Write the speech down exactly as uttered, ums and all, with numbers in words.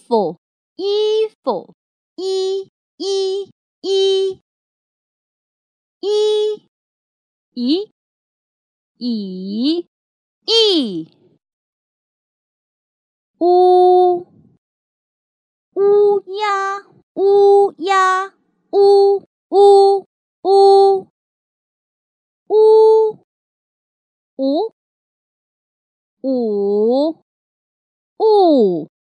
服，衣服，衣衣衣衣咦乙意乌乌鸦乌鸦乌乌乌乌五五五